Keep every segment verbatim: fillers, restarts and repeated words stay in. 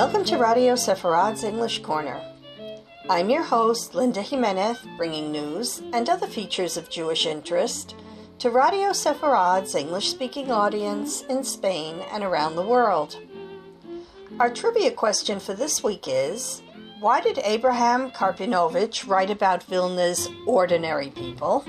Welcome to Radio Sepharad's English Corner. I'm your host, Linda Jimenez, bringing news and other features of Jewish interest to Radio Sepharad's English-speaking audience in Spain and around the world. Our trivia question for this week is, why did Abraham Karpinovich write about Vilna's ordinary people?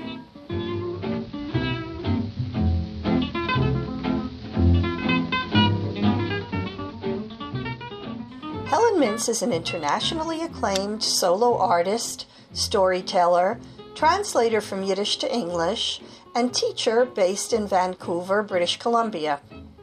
Helen Mintz is an internationally acclaimed solo artist, storyteller, translator from Yiddish to English, and teacher based in Vancouver, British Columbia.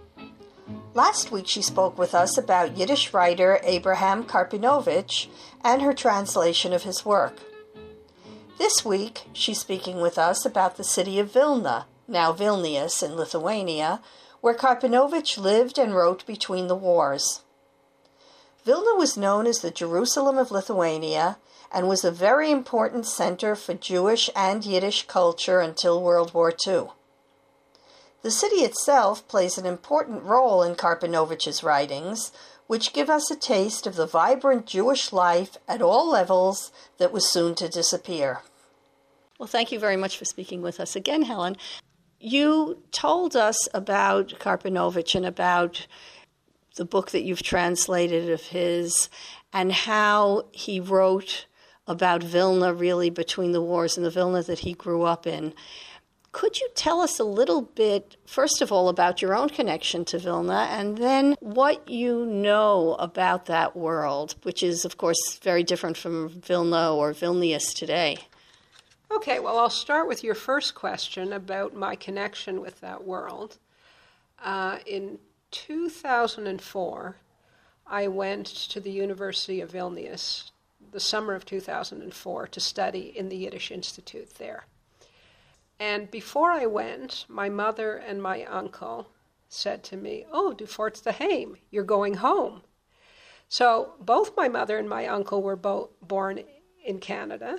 Last week she spoke with us about Yiddish writer Abraham Karpinovich and her translation of his work. This week she's speaking with us about the city of Vilna, now Vilnius in Lithuania, where Karpinovich lived and wrote between the wars. Vilna was known as the Jerusalem of Lithuania and was a very important center for Jewish and Yiddish culture until World War Two. The city itself plays an important role in Karpinovich's writings, which give us a taste of the vibrant Jewish life at all levels that was soon to disappear. Well, thank you very much for speaking with us again, Helen. You told us about Karpinovich and about the book that you've translated of his, and how he wrote about Vilna really between the wars and the Vilna that he grew up in. Could you tell us a little bit, first of all, about your own connection to Vilna, and then what you know about that world, which is, of course, very different from Vilna or Vilnius today? Okay, well, I'll start with your first question about my connection with that world. Uh, in two thousand four, I went to the University of Vilnius, the summer of two thousand four, to study in the Yiddish Institute there. And before I went, my mother and my uncle said to me, "Oh, du fährst daheim, you're going home." So both my mother and my uncle were both born in Canada,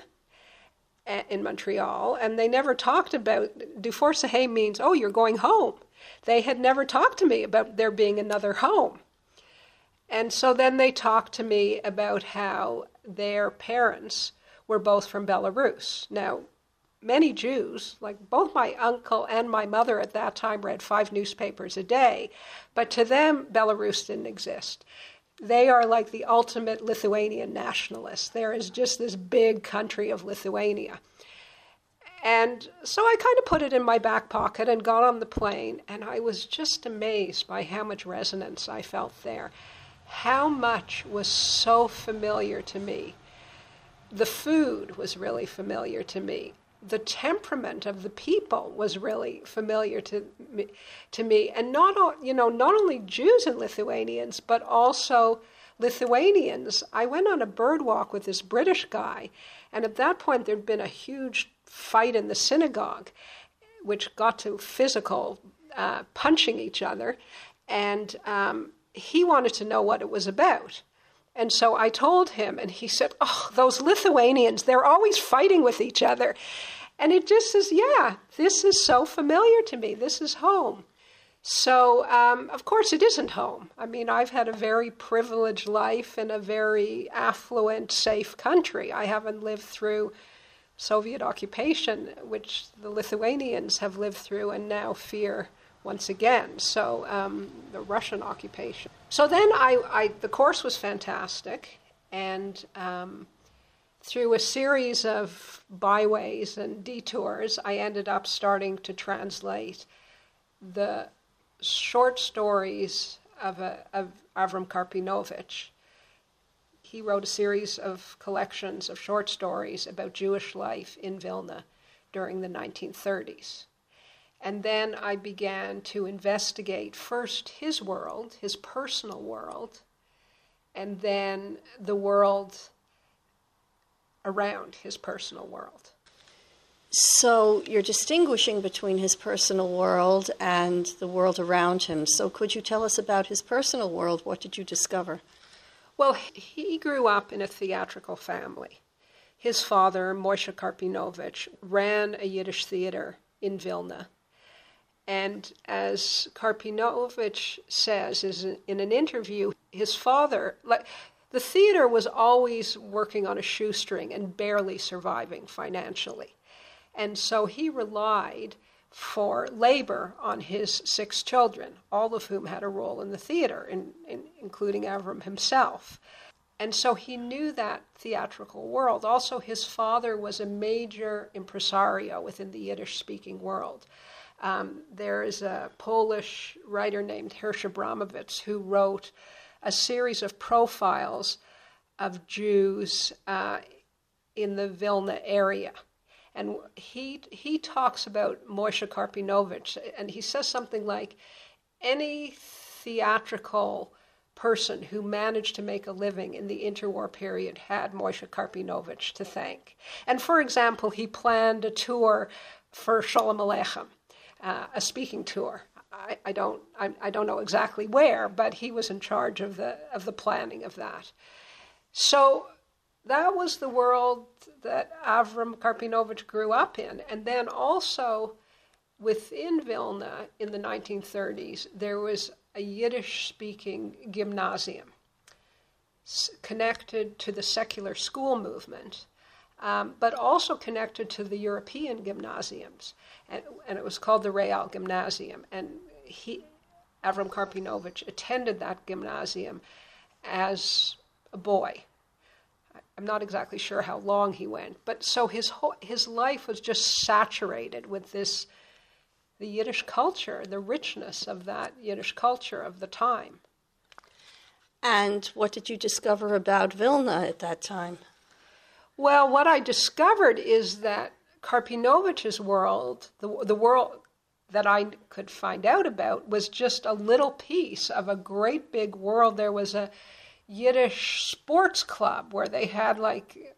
in Montreal, and they never talked about, du fährst daheim means, oh, you're going home. They had never talked to me about there being another home. And so then they talked to me about how their parents were both from Belarus. Now, many Jews, like both my uncle and my mother at that time, read five newspapers a day, but to them, Belarus didn't exist. They are like the ultimate Lithuanian nationalists. There is just this big country of Lithuania. And so I kind of put it in my back pocket and got on the plane, and I was just amazed by how much resonance I felt there. How much was so familiar to me. The food was really familiar to me. The temperament of the people was really familiar to me, to me. And not, you know, not only Jews and Lithuanians, but also Lithuanians. I went on a bird walk with this British guy, and at that point there'd been a huge fight in the synagogue, which got to physical uh, punching each other, and um, he wanted to know what it was about. And so I told him, and he said, "Oh, those Lithuanians, they're always fighting with each other." And it just says, yeah, this is so familiar to me. This is home. So, um, of course, it isn't home. I mean, I've had a very privileged life in a very affluent, safe country. I haven't lived through Soviet occupation, which the Lithuanians have lived through and now fear once again. So um, the Russian occupation. So then I, I the course was fantastic, and um, through a series of byways and detours, I ended up starting to translate the short stories of, a, of Avram Karpinovich. He wrote a series of collections of short stories about Jewish life in Vilna during the nineteen thirties. And then I began to investigate first his world, his personal world, and then the world around his personal world. So you're distinguishing between his personal world and the world around him. So could you tell us about his personal world? What did you discover? Well, he grew up in a theatrical family. His father, Moshe Karpinovich, ran a Yiddish theater in Vilna. And as Karpinovich says is in an interview, his father, like, the theater was always working on a shoestring and barely surviving financially. And so he relied for labor on his six children, all of whom had a role in the theater, in, in, including Avram himself. And so he knew that theatrical world. Also, his father was a major impresario within the Yiddish-speaking world. Um, there is a Polish writer named Hirsch Abramowitz who wrote a series of profiles of Jews uh, in the Vilna area. And he he talks about Moshe Karpinovich, and he says something like, any theatrical person who managed to make a living in the interwar period had Moshe Karpinovich to thank. And for example, he planned a tour for Sholem Aleichem, uh, a speaking tour. I, I don't I, I don't know exactly where, but he was in charge of the of the planning of that. So that was the world that Avram Karpinovich grew up in. And then also within Vilna in the nineteen thirties, there was a Yiddish-speaking gymnasium connected to the secular school movement, um, but also connected to the European gymnasiums. And, and it was called the Real Gymnasium. And he, Avram Karpinovich, attended that gymnasium as a boy. I'm not exactly sure how long he went, but so his whole, his life was just saturated with this, the Yiddish culture, the richness of that Yiddish culture of the time. And what did you discover about Vilna at that time? Well, what I discovered is that Karpinovich's world, the, the world that I could find out about, was just a little piece of a great big world. There was a Yiddish sports club where they had like,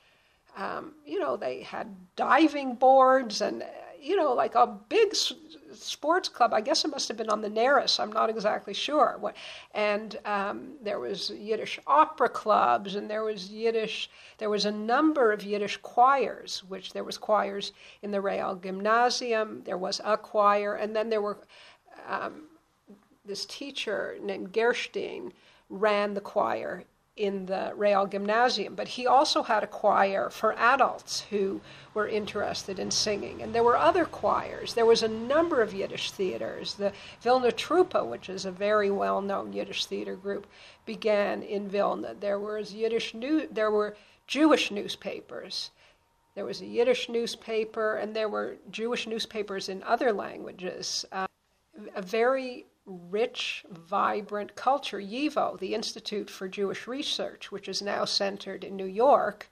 um, you know, they had diving boards and, you know, like a big s- sports club. I guess it must have been on the Neris. I'm not exactly sure. What, and um, there was Yiddish opera clubs, and there was Yiddish, there was a number of Yiddish choirs, which there was choirs in the Real Gymnasium, there was a choir, and then there were, um, this teacher named Gerstein ran the choir in the Real Gymnasium, but he also had a choir for adults who were interested in singing. And there were other choirs. There was a number of Yiddish theaters. The Vilna Trupa, which is a very well-known Yiddish theater group, began in Vilna. There was Yiddish new, there were Jewish newspapers. There was a Yiddish newspaper, and there were Jewish newspapers in other languages. Uh, a very rich, vibrant culture. YIVO, the Institute for Jewish Research, which is now centered in New York,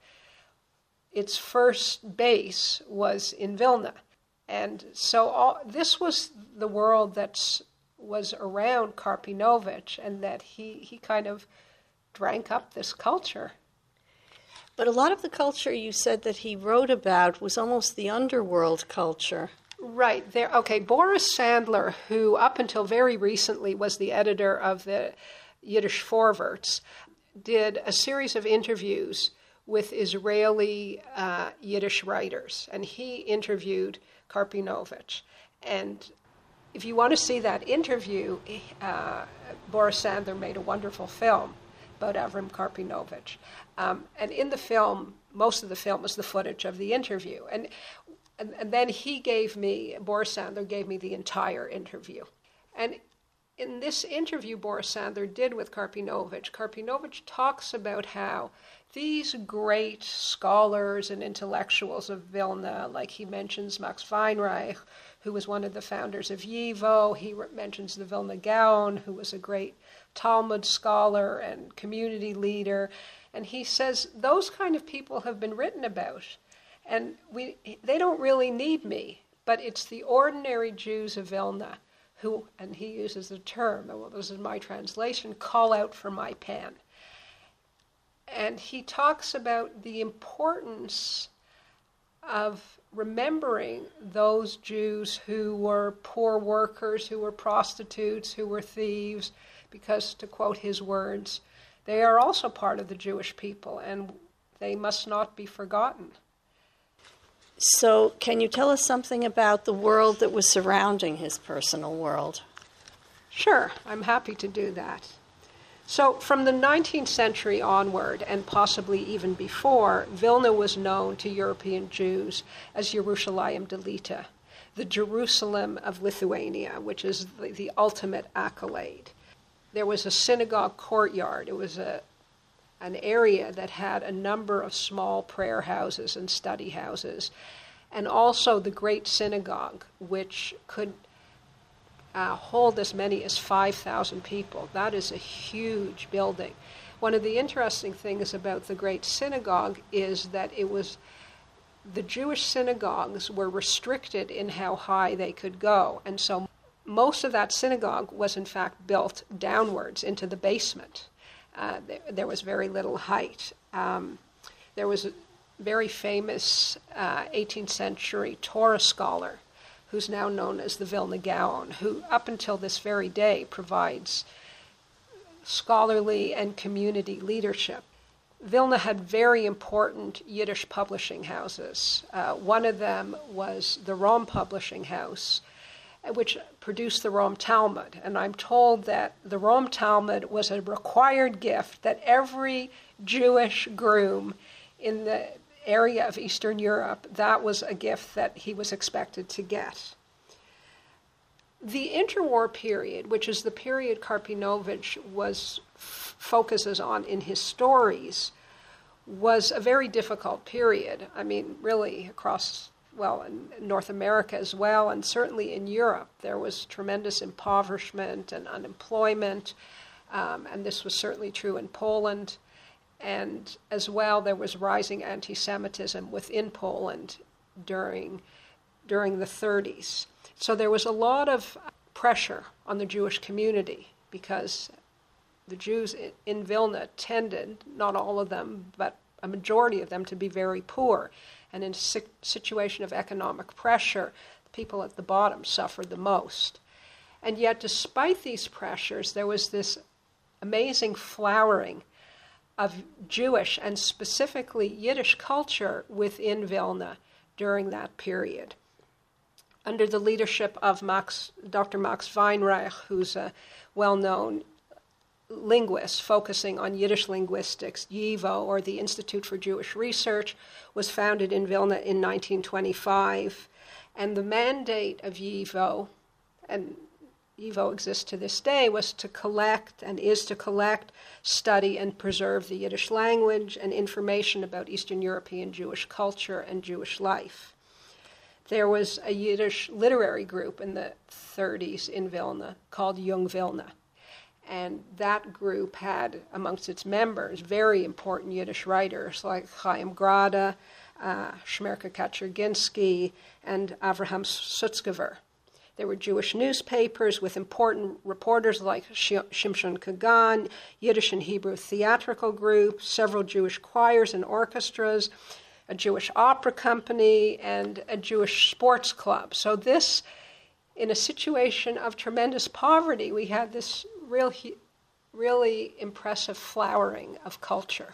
its first base was in Vilna. And so all, this was the world that was around Karpinovich, and that he, he kind of drank up this culture. But a lot of the culture you said that he wrote about was almost the underworld culture. Right. There. Okay, Boris Sandler, who up until very recently was the editor of the Yiddish Vorwärts, did a series of interviews with Israeli uh, Yiddish writers, and he interviewed Karpinovich. And if you want to see that interview, uh, Boris Sandler made a wonderful film about Avram Karpinovich. Um, and in the film, most of the film is the footage of the interview. And And, and then he gave me, Boris Sandler gave me the entire interview. And in this interview Boris Sandler did with Karpinovich, Karpinovich talks about how these great scholars and intellectuals of Vilna, like he mentions Max Weinreich, who was one of the founders of YIVO, he re- mentions the Vilna Gaon, who was a great Talmud scholar and community leader, and he says those kind of people have been written about. And we, they don't really need me, but it's the ordinary Jews of Vilna who, and he uses the term, well, this is my translation, call out for my pen. And he talks about the importance of remembering those Jews who were poor workers, who were prostitutes, who were thieves, because, to quote his words, they are also part of the Jewish people, and they must not be forgotten. So can you tell us something about the world that was surrounding his personal world? Sure, I'm happy to do that. So from the nineteenth century onward, and possibly even before, Vilna was known to European Jews as Yerushalayim Delita, the Jerusalem of Lithuania, which is the, the ultimate accolade. There was a synagogue courtyard. It was a an area that had a number of small prayer houses and study houses, and also the great synagogue, which could uh, hold as many as five thousand people. That is a huge building. One of the interesting things about the great synagogue is that it was, the Jewish synagogues were restricted in how high they could go, and so most of that synagogue was in fact built downwards into the basement. Uh, there, there was very little height. Um, there was a very famous uh, eighteenth century Torah scholar who's now known as the Vilna Gaon, who up until this very day provides scholarly and community leadership. Vilna had very important Yiddish publishing houses. Uh, one of them was the Rom Publishing House, which produced the Rom Talmud. And I'm told that the Rom Talmud was a required gift that every Jewish groom in the area of Eastern Europe, that was a gift that he was expected to get. The interwar period, which is the period Karpinovich was f- focuses on in his stories, was a very difficult period. I mean, really across, well, in North America as well, and certainly in Europe, there was tremendous impoverishment and unemployment, um, and this was certainly true in Poland. And as well, there was rising anti-Semitism within Poland during, during the thirties. So there was a lot of pressure on the Jewish community because the Jews in Vilna tended, not all of them, but a majority of them, to be very poor. And in a situation of economic pressure, the people at the bottom suffered the most. And yet, despite these pressures, there was this amazing flowering of Jewish and specifically Yiddish culture within Vilna during that period. Under the leadership of Max, Doctor Max Weinreich, who's a well-known linguist focusing on Yiddish linguistics, YIVO, or the Institute for Jewish Research, was founded in Vilna in nineteen twenty-five. And the mandate of YIVO, and YIVO exists to this day, was to collect and is to collect, study, and preserve the Yiddish language and information about Eastern European Jewish culture and Jewish life. There was a Yiddish literary group in the thirties in Vilna called Jung Vilna. And that group had amongst its members very important Yiddish writers like Chaim Grada, uh, Shmerka Kaczerginsky, and Avraham Sutzkever. There were Jewish newspapers with important reporters like Shimshon Kagan, Yiddish and Hebrew theatrical group, several Jewish choirs and orchestras, a Jewish opera company, and a Jewish sports club. So this, in a situation of tremendous poverty, we had this real, really impressive flowering of culture.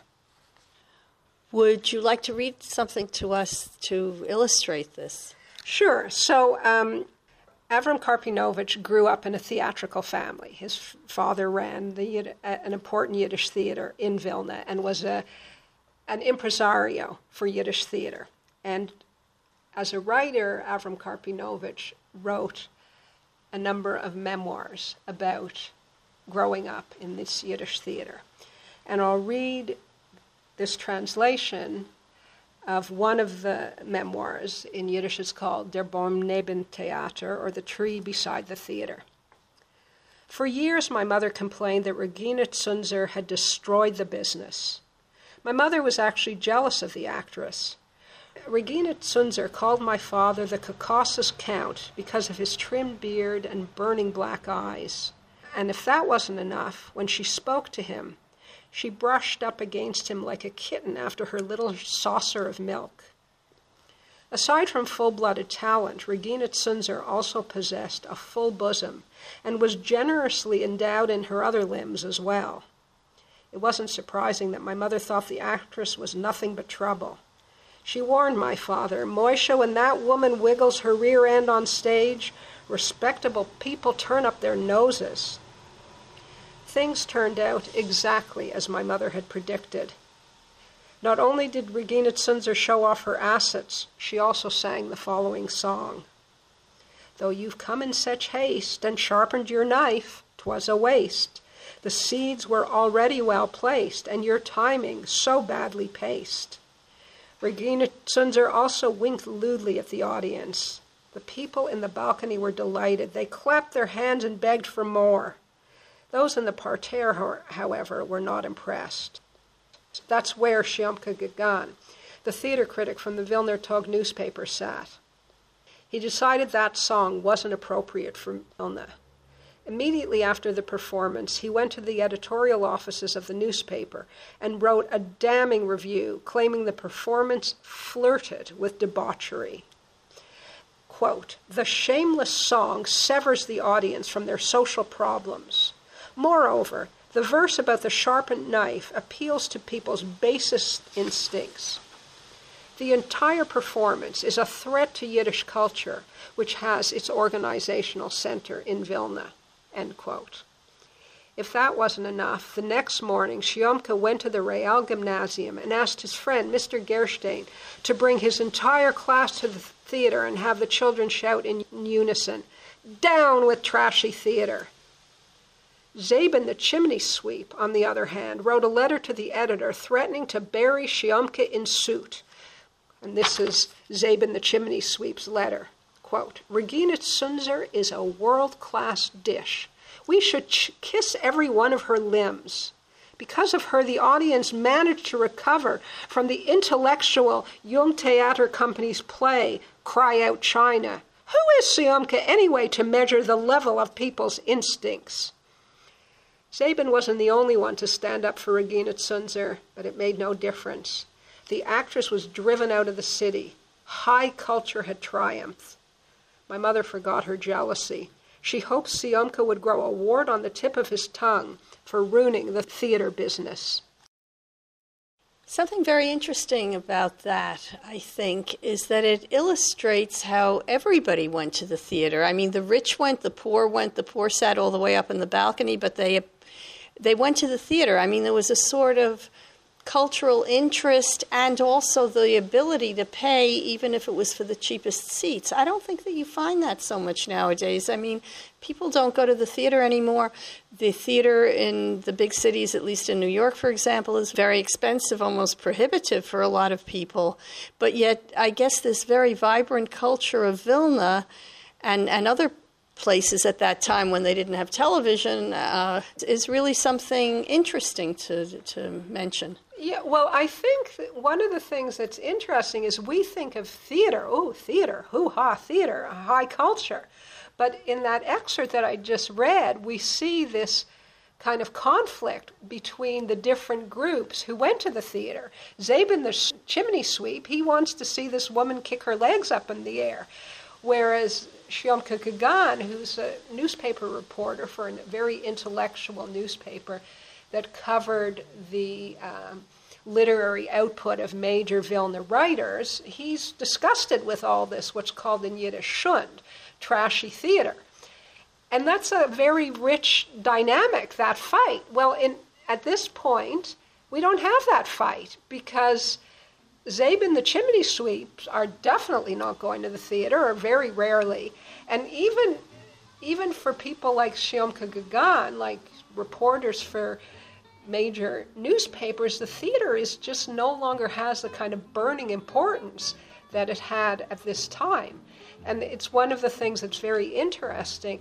Would you like to read something to us to illustrate this? Sure. So um, Avram Karpinovich grew up in a theatrical family. His father ran the, an important Yiddish theater in Vilna and was a an impresario for Yiddish theater. And as a writer, Avram Karpinovich wrote a number of memoirs about growing up in this Yiddish theater. And I'll read this translation of one of the memoirs. In Yiddish it's called Der Baum neben Theater, or The Tree Beside the Theater. For years my mother complained that Regina Zunzer had destroyed the business. My mother was actually jealous of the actress. Regina Zunzer called my father the Caucasus Count because of his trimmed beard and burning black eyes. And if that wasn't enough, when she spoke to him, she brushed up against him like a kitten after her little saucer of milk. Aside from full-blooded talent, Regina Zunzer also possessed a full bosom and was generously endowed in her other limbs as well. It wasn't surprising that my mother thought the actress was nothing but trouble. She warned my father, "Moishe, when that woman wiggles her rear end on stage, respectable people turn up their noses." things turned out exactly as my mother had predicted. Not only did Regina Zunzer show off her assets, she also sang the following song. Though you've come in such haste and sharpened your knife, 'twas a waste. The seeds were already well placed, and your timing so badly paced. Regina Zunzer also winked lewdly at the audience. The people in the balcony were delighted. They clapped their hands and begged for more. Those in the parterre, however, were not impressed. That's where Siomka Gagin, the theater critic from the Vilna Tog newspaper, sat. He decided that song wasn't appropriate for Vilna. Immediately after the performance, he went to the editorial offices of the newspaper and wrote a damning review claiming the performance flirted with debauchery. Quote, the shameless song severs the audience from their social problems. Moreover, the verse about the sharpened knife appeals to people's basest instincts. The entire performance is a threat to Yiddish culture, which has its organizational center in Vilna. End quote. If that wasn't enough, the next morning, Siomka went to the Real Gymnasium and asked his friend, Mister Gerstein, to bring his entire class to the theater and have the children shout in unison, "Down with trashy theater!" Zabin the chimney sweep, on the other hand, wrote a letter to the editor threatening to bury Siomka in soot. And this is Zabin the chimney sweep's letter. Quote, Regina Zunzer is a world-class dish. We should ch- kiss every one of her limbs. Because of her, the audience managed to recover from the intellectual Jung Theater Company's play, Cry Out China. Who is Siomka anyway to measure the level of people's instincts? Zabin wasn't the only one to stand up for Regina Zunzer, but it made no difference. The actress was driven out of the city. High culture had triumphed. My mother forgot her jealousy. She hoped Siomka would grow a wart on the tip of his tongue for ruining the theater business. Something very interesting about that, I think, is that it illustrates how everybody went to the theater. I mean, the rich went, the poor went, the poor sat all the way up in the balcony, but they they went to the theater. I mean, there was a sort of cultural interest and also the ability to pay, even if it was for the cheapest seats. I don't think that you find that so much nowadays. I mean, people don't go to the theater anymore. The theater in the big cities, at least in New York, for example, is very expensive, almost prohibitive for a lot of people. But yet, I guess this very vibrant culture of Vilna and, and other places at that time when they didn't have television uh, is really something interesting to to mention. Yeah, well, I think that one of the things that's interesting is we think of theater, oh, theater, hoo-ha, theater, high culture. But in that excerpt that I just read, we see this kind of conflict between the different groups who went to the theater. Zabin the chimney sweep, he wants to see this woman kick her legs up in the air. Whereas Siomka Gagin, who's a newspaper reporter for a very intellectual newspaper that covered the um, literary output of major Vilna writers, he's disgusted with all this, what's called in Yiddish shund, trashy theater. And that's a very rich dynamic, that fight. Well, in, at this point, we don't have that fight because Zabin the chimney sweeps are definitely not going to the theater, or very rarely. And even even for people like Siomka Gagin, like reporters for major newspapers, the theater is just no longer has the kind of burning importance that it had at this time. And it's one of the things that's very interesting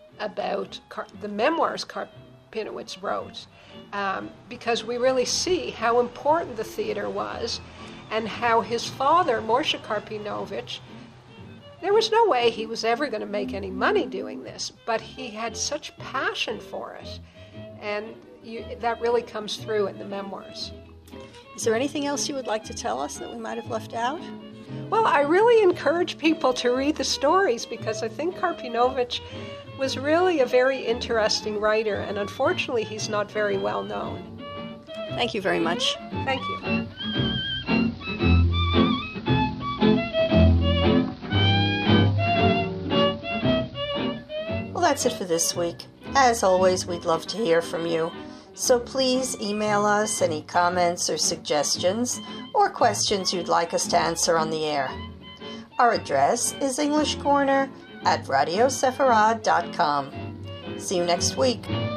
about Car- the memoirs Karpinowitz wrote, um, because we really see how important the theater was and how his father, Moshe Karpinovich, there was no way he was ever going to make any money doing this, but he had such passion for it. And you, that really comes through in the memoirs. Is there anything else you would like to tell us that we might have left out? Well, I really encourage people to read the stories because I think Karpinovich was really a very interesting writer, and unfortunately he's not very well known. Thank you very much. Thank you. Well, that's it for this week. As always, we'd love to hear from you. So please email us any comments or suggestions or questions you'd like us to answer on the air. Our address is English Corner at radio sepharad dot com. See you next week.